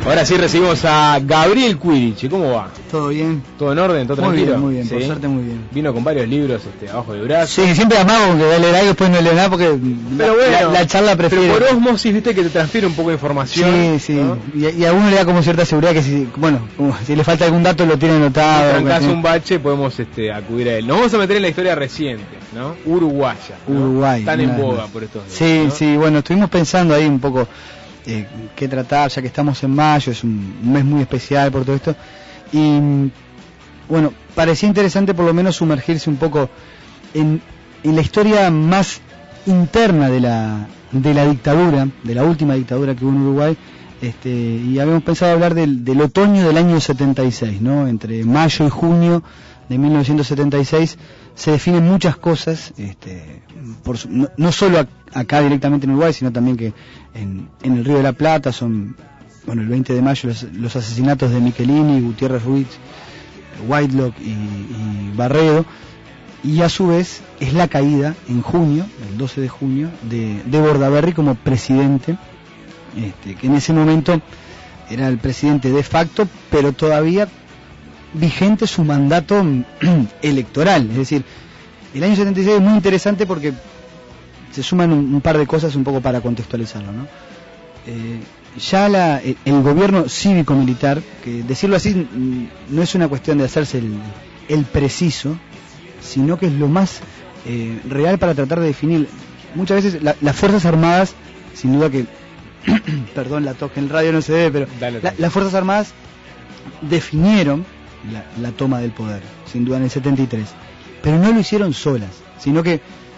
Ahora sí recibimos a Gabriel Quirici. ¿Cómo va? ¿Todo bien? ¿Todo en orden? ¿Todo tranquilo? Muy bien, ¿Sí? por suerte muy bien. Vino con varios libros abajo del brazo. Sí, siempre amago que va a leer algo y después no leo nada porque pero bueno, la charla prefiere. Pero por osmosis, viste que te transfiere un poco de información. Sí, ¿no? y a uno le da como cierta seguridad que si le falta algún dato lo tiene anotado. En caso de un bache podemos acudir a él. Nos vamos a meter en la historia reciente, ¿no? Uruguaya, ¿no? Uruguay. Están en boga por estos días. Sí, ¿no? sí, bueno, estuvimos pensando ahí un poco qué tratar, ya que estamos en mayo, es un mes muy especial por todo esto. Y bueno, parecía interesante por lo menos sumergirse un poco en la historia más interna de la dictadura, de la última dictadura que hubo en Uruguay, y habíamos pensado hablar del otoño del año 76, ¿no? Entre mayo y junio de 1976 se definen muchas cosas, no solo acá directamente en Uruguay, sino también que en el Río de la Plata son, el 20 de mayo los asesinatos de Michelini, Gutiérrez Ruiz, Whitelock y Barredo, y a su vez es la caída en junio, el 12 de junio, de Bordaberry como presidente, que en ese momento era el presidente de facto, pero todavía vigente su mandato electoral. Es decir, el año 76 es muy interesante porque se suman un par de cosas un poco para contextualizarlo, ¿no? Ya el gobierno cívico-militar, que decirlo así no es una cuestión de hacerse el preciso, sino que es lo más real para tratar de definir. Muchas veces las Fuerzas Armadas, sin duda que perdón, la toque en el radio no se debe, pero las Fuerzas Armadas definieron la toma del poder, sin duda en el 73, pero no lo hicieron solas, sino que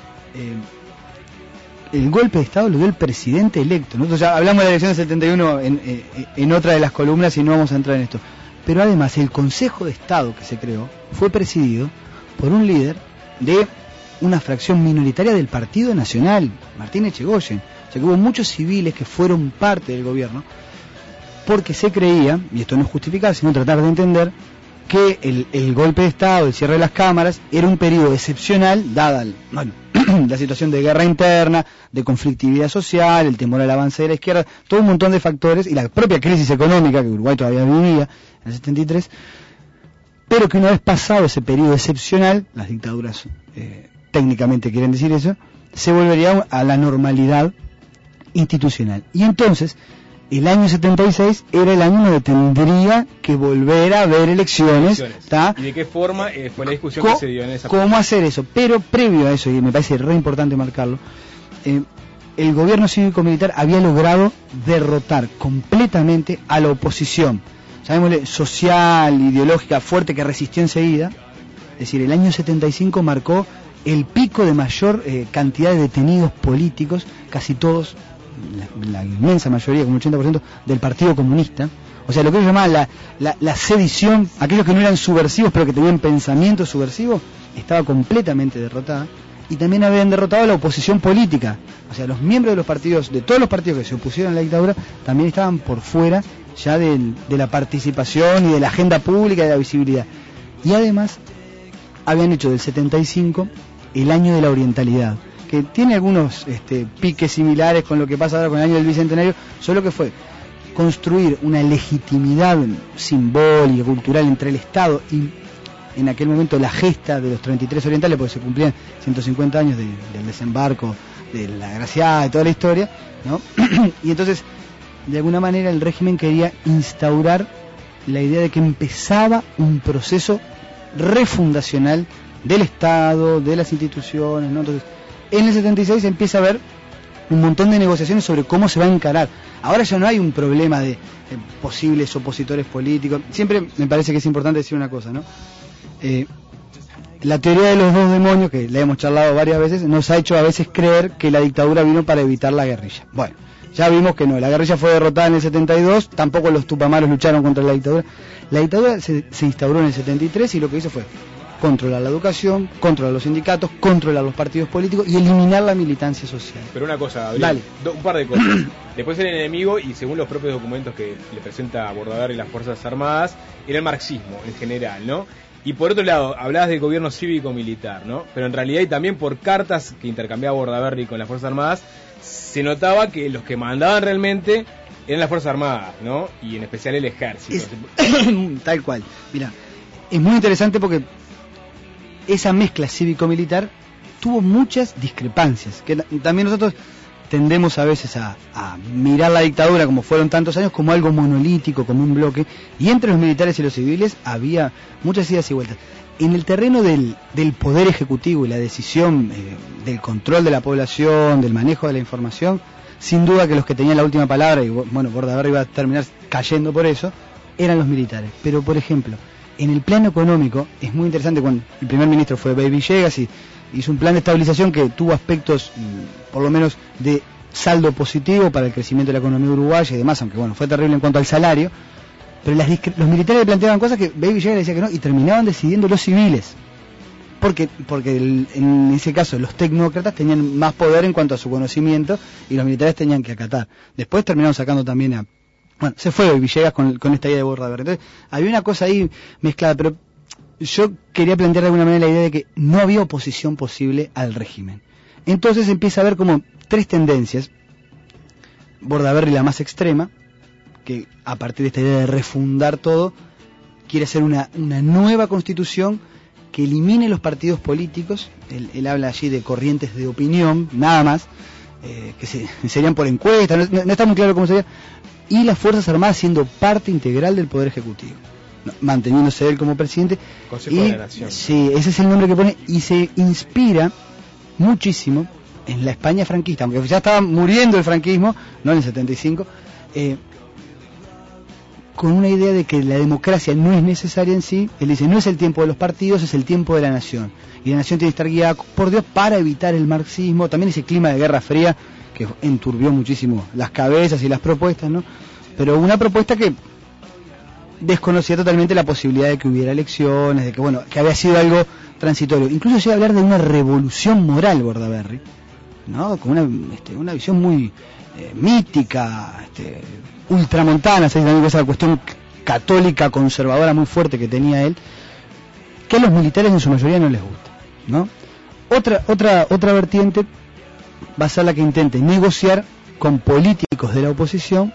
el golpe de Estado lo dio el presidente electo. Nosotros ya hablamos de la elección del 71 en otra de las columnas y no vamos a entrar en esto, pero además el Consejo de Estado que se creó fue presidido por un líder de una fracción minoritaria del Partido Nacional, Martín Echegoyen. O sea que hubo muchos civiles que fueron parte del gobierno porque se creía, y esto no es justificar sino tratar de entender, que el golpe de Estado, el cierre de las cámaras, era un periodo excepcional dada la situación de guerra interna, de conflictividad social, el temor al avance de la izquierda, todo un montón de factores, y la propia crisis económica que Uruguay todavía vivía en el 73, pero que una vez pasado ese periodo excepcional, las dictaduras técnicamente quieren decir eso, se volvería a la normalidad institucional. Y entonces el año 76 era el año donde tendría que volver a haber elecciones. ¿Y de qué forma fue la discusión que se dio en esa ¿Cómo hacer eso? Pero previo a eso, y me parece re importante marcarlo, el gobierno cívico-militar había logrado derrotar completamente a la oposición, llamémosle social, ideológica, fuerte, que resistió enseguida. Es decir, el año 75 marcó el pico de mayor cantidad de detenidos políticos, casi todos, la inmensa mayoría, como el 80%, del Partido Comunista. O sea, lo que ellos llamaban la sedición, aquellos que no eran subversivos pero que tenían pensamiento subversivo, estaba completamente derrotada. Y también habían derrotado a la oposición política. O sea, los miembros de los partidos, de todos los partidos que se opusieron a la dictadura, también estaban por fuera ya de la participación y de la agenda pública y de la visibilidad. Y además habían hecho del 75 el año de la orientalidad, que tiene algunos piques similares con lo que pasa ahora con el año del Bicentenario, solo que fue construir una legitimidad simbólica, cultural entre el Estado y en aquel momento la gesta de los 33 orientales, porque se cumplían 150 años del desembarco, de la Graciada, de toda la historia, ¿no? Y entonces, de alguna manera, el régimen quería instaurar la idea de que empezaba un proceso refundacional del Estado, de las instituciones, ¿no? Entonces, en el 76 empieza a haber un montón de negociaciones sobre cómo se va a encarar. Ahora ya no hay un problema de posibles opositores políticos. Siempre me parece que es importante decir una cosa, ¿no? La teoría de los dos demonios, que la hemos charlado varias veces, nos ha hecho a veces creer que la dictadura vino para evitar la guerrilla. Bueno, ya vimos que no, la guerrilla fue derrotada en el 72, tampoco los tupamaros lucharon contra la dictadura. La dictadura se instauró en el 73 y lo que hizo fue controlar la educación, controlar los sindicatos, controlar los partidos políticos y eliminar la militancia social. Pero una cosa, Gabriel, un par de cosas. Después el enemigo, y según los propios documentos que le presenta Bordaberry y las Fuerzas Armadas, era el marxismo en general, ¿no? Y por otro lado, hablabas del gobierno cívico-militar, ¿no? Pero en realidad, y también por cartas que intercambiaba Bordaberry con las Fuerzas Armadas, se notaba que los que mandaban realmente eran las Fuerzas Armadas, ¿no? Y en especial el Ejército. Tal cual. Mira, es muy interesante porque esa mezcla cívico-militar tuvo muchas discrepancias, que también nosotros tendemos a veces a mirar la dictadura, como fueron tantos años, como algo monolítico, como un bloque, y entre los militares y los civiles había muchas idas y vueltas. En el terreno del poder ejecutivo y la decisión del control de la población, del manejo de la información, sin duda que los que tenían la última palabra, y bueno, Bordaberry iba a terminar cayendo por eso, eran los militares. Pero, por ejemplo, en el plano económico, es muy interesante cuando el primer ministro fue Baby Villegas y hizo un plan de estabilización que tuvo aspectos, por lo menos, de saldo positivo para el crecimiento de la economía uruguaya y demás, aunque bueno, fue terrible en cuanto al salario, pero los militares le planteaban cosas que Baby Villegas le decía que no, y terminaban decidiendo los civiles. Porque en ese caso los tecnócratas tenían más poder en cuanto a su conocimiento y los militares tenían que acatar. Después terminaron sacando también a... Bueno, se fue Villegas con esta idea de Bordaberry. Entonces, había una cosa ahí mezclada, pero yo quería plantear de alguna manera la idea de que no había oposición posible al régimen. Entonces empieza a haber como tres tendencias. Bordaberry, la más extrema, que a partir de esta idea de refundar todo, quiere hacer una nueva constitución que elimine los partidos políticos. Él habla allí de corrientes de opinión, nada más, que serían por encuesta, no está muy claro cómo sería, y las Fuerzas Armadas siendo parte integral del Poder Ejecutivo, manteniéndose él como presidente. Consejo de la Nación. Sí, ese es el nombre que pone, y se inspira muchísimo en la España franquista, aunque ya estaba muriendo el franquismo, no en el 75, con una idea de que la democracia no es necesaria en sí. Él dice, no es el tiempo de los partidos, es el tiempo de la nación, y la nación tiene que estar guiada por Dios para evitar el marxismo, también ese clima de Guerra Fría que enturbió muchísimo las cabezas y las propuestas, ¿no? Pero una propuesta que desconocía totalmente la posibilidad de que hubiera elecciones, de que bueno, que había sido algo transitorio. Incluso llega a hablar de una revolución moral Bordaberry, ¿no? Con una visión muy mítica, ultramontana, ¿sabes? También esa cuestión católica conservadora muy fuerte que tenía él, que a los militares en su mayoría no les gusta, ¿no? Otra vertiente va a ser la que intente negociar con políticos de la oposición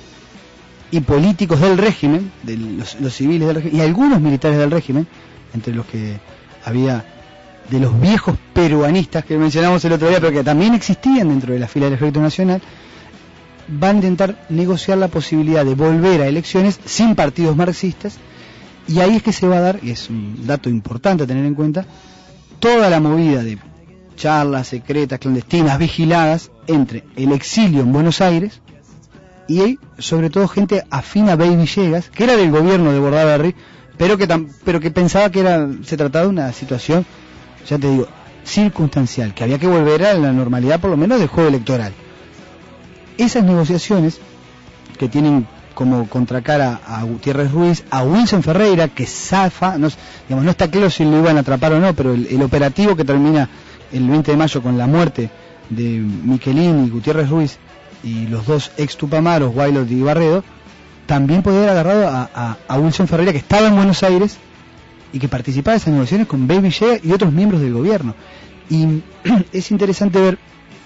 y políticos del régimen, de los civiles del régimen, y algunos militares del régimen, entre los que había de los viejos peruanistas que mencionamos el otro día, pero que también existían dentro de la fila del Ejército Nacional. Van a intentar negociar la posibilidad de volver a elecciones sin partidos marxistas, y ahí es que se va a dar, y es un dato importante a tener en cuenta, toda la movida de charlas secretas, clandestinas, vigiladas, entre el exilio en Buenos Aires y sobre todo gente afín a Baby Villegas, que era del gobierno de Bordaberry, pero que pensaba que se trataba de una situación, ya te digo, circunstancial, que había que volver a la normalidad por lo menos del juego electoral. Esas negociaciones que tienen como contracara a Gutiérrez Ruiz, a Wilson Ferreira, que zafa, no está claro si lo iban a atrapar o no, pero el operativo que termina el 20 de mayo con la muerte de Michelini y Gutiérrez Ruiz y los dos ex Tupamaros, Wailord y Barredo, también podía haber agarrado a Wilson Ferreira, que estaba en Buenos Aires y que participaba de esas negociaciones con Baby Villegas y otros miembros del gobierno. Y es interesante ver,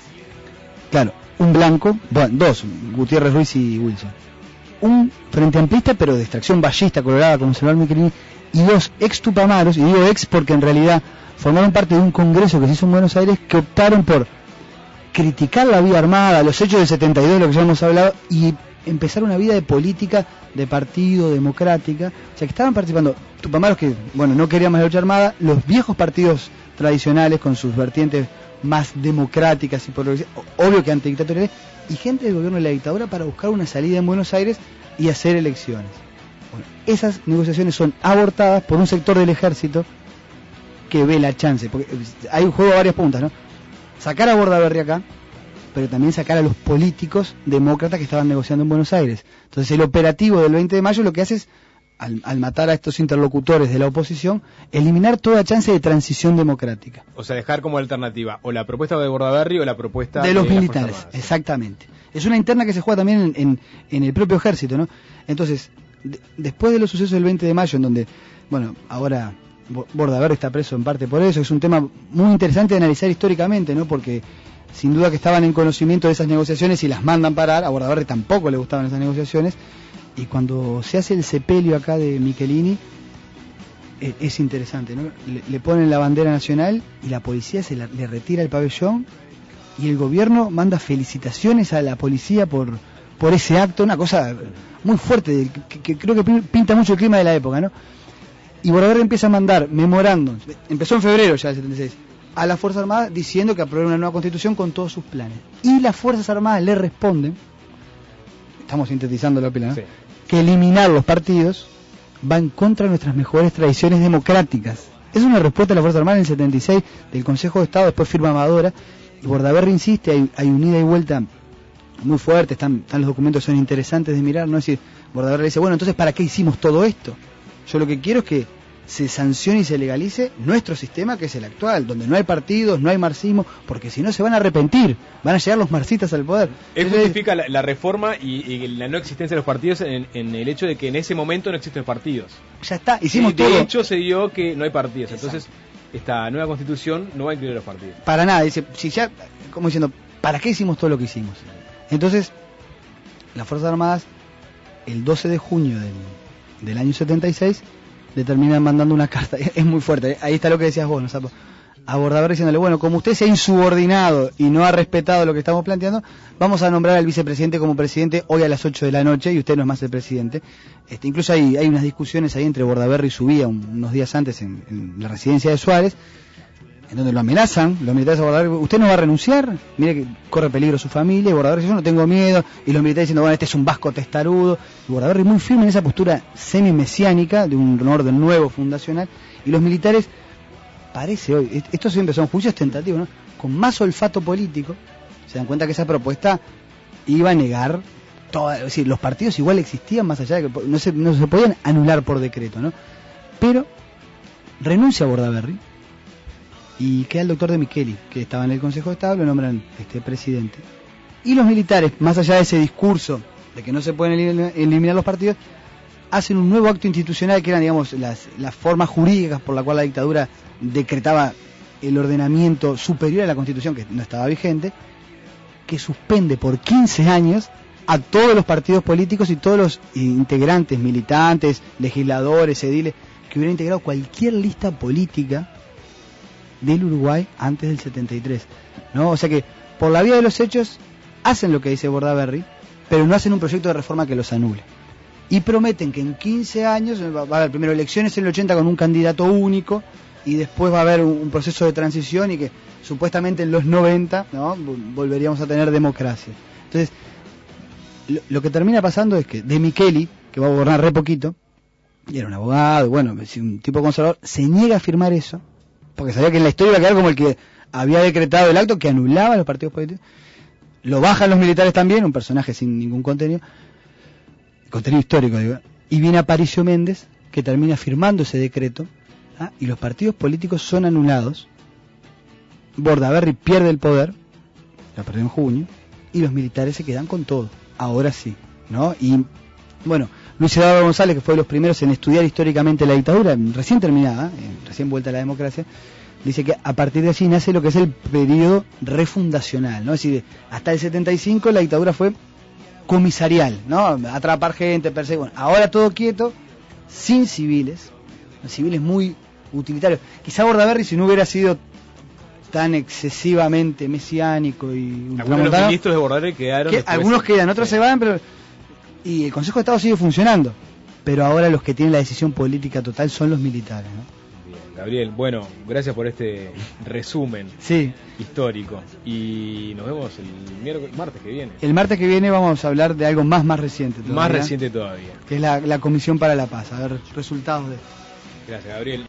claro, un blanco, bueno, dos, Gutiérrez Ruiz y Wilson, un frente amplista pero de extracción ballista colorada como Senador Michelini, y dos ex Tupamaros, y digo ex porque en realidad formaron parte de un congreso que se hizo en Buenos Aires, que optaron por criticar la vía armada, los hechos del 72, de lo que ya hemos hablado, y empezar una vida de política, de partido, democrática. O sea, que estaban participando Tupamaros que, bueno, no querían más la lucha armada, los viejos partidos tradicionales con sus vertientes más democráticas y progresistas, obvio que antidictatoriales, y gente del gobierno de la dictadura para buscar una salida en Buenos Aires y hacer elecciones. Bueno, esas negociaciones son abortadas por un sector del ejército que ve la chance, porque hay un juego de varias puntas, ¿no? Sacar a Bordaberry acá, pero también sacar a los políticos demócratas que estaban negociando en Buenos Aires. Entonces el operativo del 20 de mayo lo que hace es, al matar a estos interlocutores de la oposición, eliminar toda chance de transición democrática. O sea, dejar como alternativa o la propuesta de Bordaberry o la propuesta de los militares, exactamente. Es una interna que se juega también en el propio ejército, ¿no? Entonces, después de los sucesos del 20 de mayo, en donde, bueno, ahora Bordaberry está preso en parte por eso, es un tema muy interesante de analizar históricamente, ¿no? Porque sin duda que estaban en conocimiento de esas negociaciones y las mandan parar. A Bordaberry tampoco le gustaban esas negociaciones, y cuando se hace el sepelio acá de Michelini, es interesante, ¿no? Le ponen la bandera nacional y la policía le retira el pabellón, y el gobierno manda felicitaciones a la policía por ese acto, una cosa muy fuerte, que creo que pinta mucho el clima de la época, ¿no? Y Bordaberry empieza a mandar memorándums, empezó en febrero ya del 76, a las Fuerzas Armadas diciendo que aprueben una nueva constitución con todos sus planes. Y las Fuerzas Armadas le responden, estamos sintetizando la pila, ¿no? Sí. Que eliminar los partidos va en contra de nuestras mejores tradiciones democráticas. Es una respuesta de las Fuerzas Armadas en el 76 del Consejo de Estado, después firma Amadora, y Bordaberry insiste, hay un ida y vuelta muy fuerte, están los documentos, son interesantes de mirar, ¿no? Es decir, Bordaberry dice, bueno, entonces ¿para qué hicimos todo esto? Yo lo que quiero es que se sancione y se legalice nuestro sistema, que es el actual, donde no hay partidos, no hay marxismo, porque si no se van a arrepentir, van a llegar los marxistas al poder. Él justifica la reforma y la no existencia de los partidos en el hecho de que en ese momento no existen partidos. Ya está, hicimos todo. De hecho se dio que no hay partidos. Exacto. Entonces esta nueva constitución no va a incluir los partidos. Para nada, dice, si ya, como diciendo, ¿para qué hicimos todo lo que hicimos? Entonces, las Fuerzas Armadas, el 12 de junio del año 76, le terminan mandando una carta. Es muy fuerte, ahí está lo que decías vos, ¿no, Sapo? A Bordaberry diciéndole, bueno, como usted se ha insubordinado y no ha respetado lo que estamos planteando, vamos a nombrar al vicepresidente como presidente hoy a las 8 de la noche, y usted no es más el presidente. Incluso hay unas discusiones ahí entre Bordaberry y Subía unos días antes en la residencia de Suárez, en donde lo amenazan los militares a Bordaberry, ¿usted no va a renunciar? Mire que corre peligro su familia. Y Bordaberry dice, yo no tengo miedo, y los militares diciendo, bueno, este es un vasco testarudo. Y Bordaberry muy firme en esa postura semi-mesiánica de un orden nuevo fundacional, y los militares, parece hoy, estos siempre son juicios tentativos, ¿no? Con más olfato político, se dan cuenta que esa propuesta iba a negar toda, es decir, los partidos igual existían, más allá de que no se podían anular por decreto, ¿no? Pero renuncia a Bordaberry y queda el doctor de Micheli, que estaba en el Consejo de Estado, lo nombran presidente. Y los militares, más allá de ese discurso de que no se pueden eliminar los partidos, hacen un nuevo acto institucional, que eran, digamos, las formas jurídicas por la cual la dictadura decretaba el ordenamiento superior a la Constitución, que no estaba vigente, que suspende por 15 años a todos los partidos políticos y todos los integrantes, militantes, legisladores, ediles, que hubieran integrado cualquier lista política del Uruguay antes del 73, ¿no? O sea que, por la vía de los hechos, hacen lo que dice Bordaberry, pero no hacen un proyecto de reforma que los anule. Y prometen que en 15 años va a haber primero elecciones en el 80 con un candidato único, y después va a haber un proceso de transición, y que supuestamente en los 90, ¿no?, volveríamos a tener democracia. Entonces, lo que termina pasando es que de Micheli, que va a gobernar re poquito, y era un abogado, bueno, un tipo conservador, se niega a firmar eso, porque sabía que en la historia iba a quedar como el que había decretado el acto que anulaba a los partidos políticos. Lo bajan los militares también, un personaje sin ningún contenido histórico, digo, y viene Aparicio Méndez, que termina firmando ese decreto, y los partidos políticos son anulados. Bordaberry pierde el poder, lo perdió en junio, y los militares se quedan con todo, ahora sí, ¿no? Y bueno, Luis Eduardo González, que fue de los primeros en estudiar históricamente la dictadura, recién terminada, recién vuelta a la democracia, dice que a partir de allí nace lo que es el periodo refundacional, ¿no? Es decir, hasta el 75 la dictadura fue comisarial, ¿no? Atrapar gente, perseguir, bueno, ahora todo quieto, sin civiles muy utilitarios. Quizá Bordaberry, si no hubiera sido tan excesivamente mesiánico y algunos de los ministros de Bordaberry quedaron, algunos quedan, otros se van, pero y el Consejo de Estado sigue funcionando, pero ahora los que tienen la decisión política total son los militares, ¿no? Bien, Gabriel, bueno, gracias por este resumen histórico, y nos vemos el martes que viene. El martes que viene vamos a hablar de algo más reciente todavía, más reciente todavía, que es la Comisión para la Paz, a ver resultados de esto. Gracias, Gabriel.